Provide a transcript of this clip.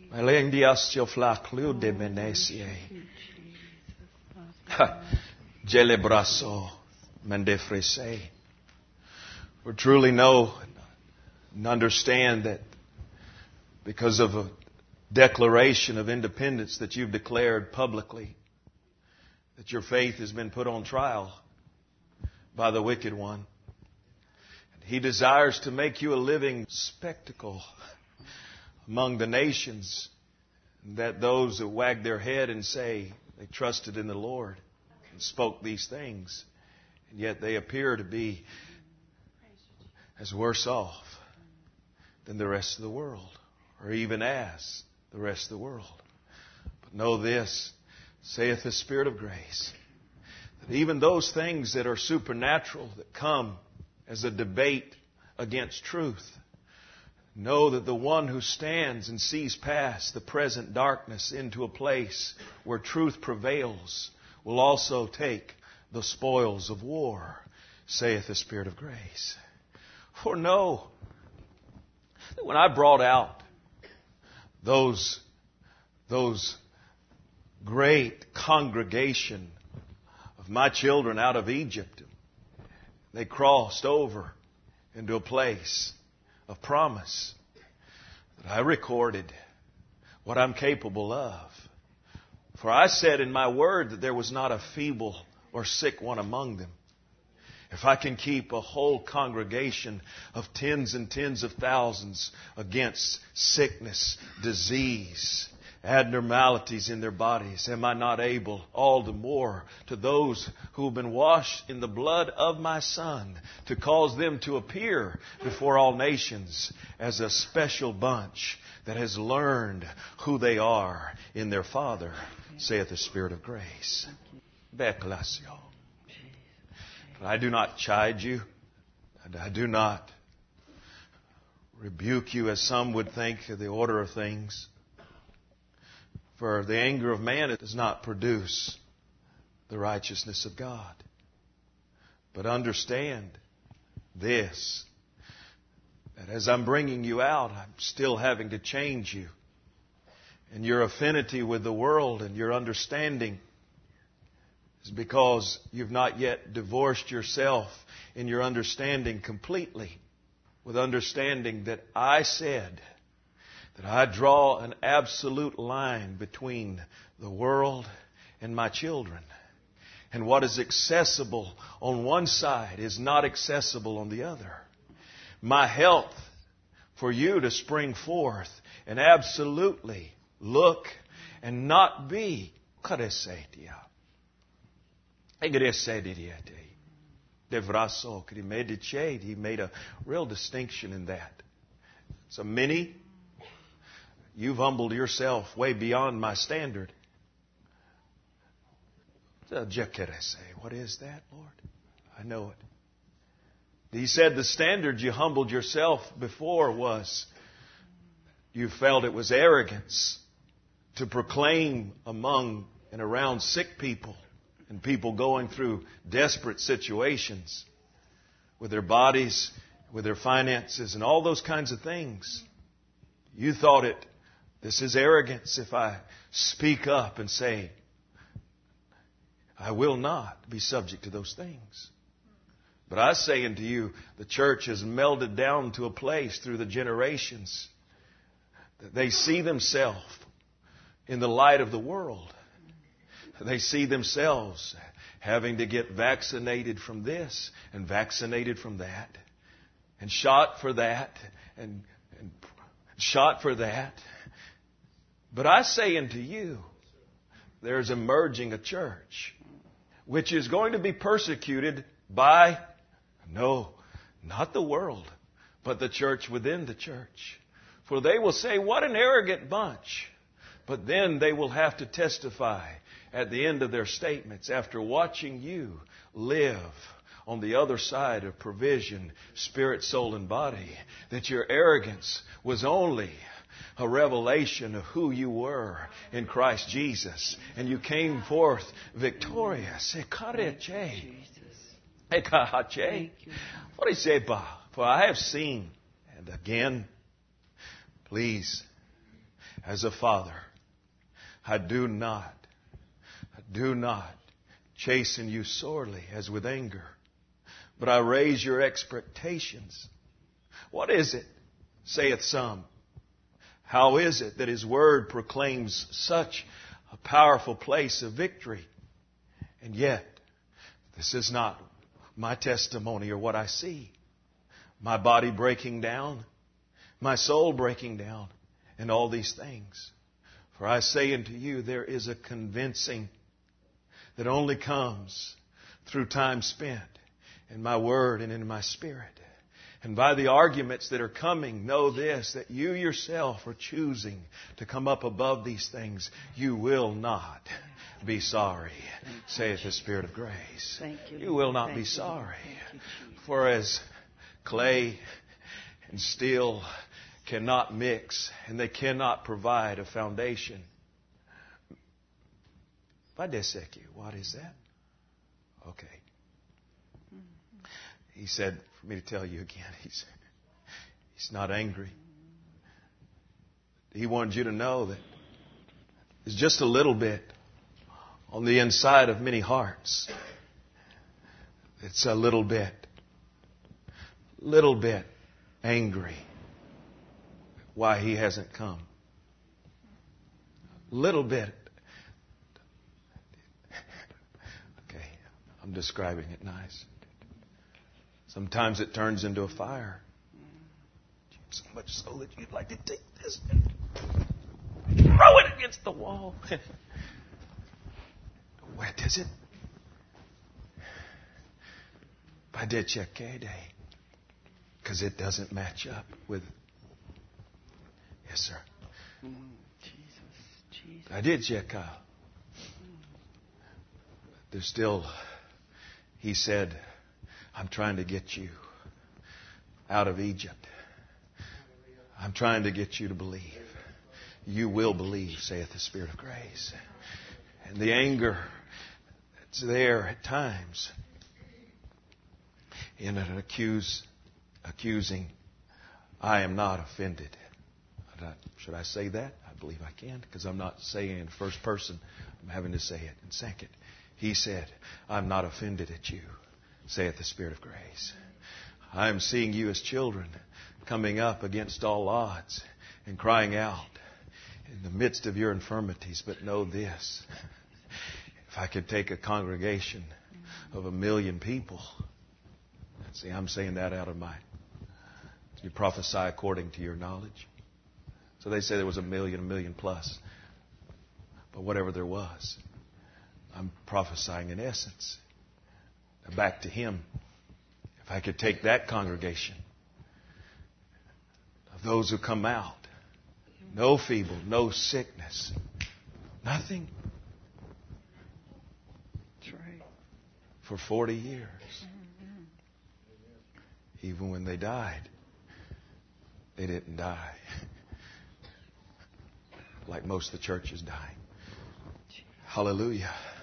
Melendiasio flaclu de menesie. Gelebraso mendefrese. We truly know and understand that because of a declaration of independence that you've declared publicly, that your faith has been put on trial by the wicked one. And he desires to make you a living spectacle among the nations, that those that wag their head and say they trusted in the Lord and spoke these things, and yet they appear to be as worse off than the rest of the world, or even as the rest of the world. But know this, saith the Spirit of grace, that even those things that are supernatural, that come as a debate against truth, know that the one who stands and sees past the present darkness into a place where truth prevails will also take the spoils of war, saith the Spirit of grace. For know that when I brought out those great congregation of my children out of Egypt, they crossed over into a place of promise, that I recorded what I'm capable of. For I said in my word that there was not a feeble or sick one among them. If I can keep a whole congregation of tens and tens of thousands against sickness, disease, abnormalities in their bodies, am I not able all the more to those who have been washed in the blood of my Son to cause them to appear before all nations as a special bunch that has learned who they are in their Father, saith the Spirit of grace. Beclasio. I do not chide you, and I do not rebuke you as some would think of the order of things. For the anger of man does not produce the righteousness of God. But understand this, that as I'm bringing you out, I'm still having to change you. And your affinity with the world and your understanding is because you've not yet divorced yourself in your understanding completely with understanding that I said that I draw an absolute line between the world and my children. And what is accessible on one side is not accessible on the other. My health for you to spring forth and absolutely look and not be karesetia. He made a real distinction in that. So many, you've humbled yourself way beyond my standard. What is that, Lord? I know it. He said the standard you humbled yourself before was you felt it was arrogance to proclaim among and around sick people and people going through desperate situations with their bodies, with their finances, and all those kinds of things. You thought this is arrogance if I speak up and say, I will not be subject to those things. But I say unto you, the church has melded down to a place through the generations that they see themselves in the light of the world. They see themselves having to get vaccinated from this and vaccinated from that and shot for that and shot for that. But I say unto you, there's emerging a church which is going to be persecuted by, no, not the world, but the church within the church. For they will say, what an arrogant bunch. But then they will have to testify at the end of their statements after watching you live on the other side of provision, spirit, soul, and body, that your arrogance was only a revelation of who you were in Christ Jesus. And you came forth victorious. For I have seen, and again, please, As a father, I do not chasten you sorely as with anger, but I raise your expectations. What is it, saith some? How is it that His Word proclaims such a powerful place of victory? And yet, this is not my testimony or what I see. My body breaking down, my soul breaking down, and all these things. For I say unto you, there is a convincing that only comes through time spent in my Word and in my Spirit. And by the arguments that are coming, know this, that you yourself are choosing to come up above these things. You will not be sorry, saith the Spirit of grace. Thank you. You will not Thank be you. sorry. Thank you, Jesus. For as clay and steel cannot mix, and they cannot provide a foundation. Vadeseki, what is that? Okay. He said for me to tell you again, he's not angry. He wanted you to know that there's just a little bit on the inside of many hearts. It's a little bit angry why He hasn't come. Little bit. Okay, I'm describing it nice. Sometimes it turns into a fire. So much so that you'd like to take this and throw it against the wall. What is it? Padechekede. Because it doesn't match up with... Yes, sir. Jesus. Padecheka. There's still... He said... I'm trying to get you out of Egypt. I'm trying to get you to believe. You will believe, saith the Spirit of grace. And the anger that's there at times in an accusing, I am not offended. Should I say that? I believe I can, because I'm not saying it in first person. I'm having to say it in second. He said, I'm not offended at you, saith the Spirit of grace. I am seeing you as children coming up against all odds and crying out in the midst of your infirmities. But know this, if I could take a congregation of 1 million people, see, I'm saying that out of my, you prophesy according to your knowledge. So they say there was 1 million plus. But whatever there was, I'm prophesying in essence back to Him. If I could take that congregation of those who come out, no feeble, no sickness, nothing. That's right. For 40 years. Even when they died, they didn't die like most of the church is dying. Hallelujah.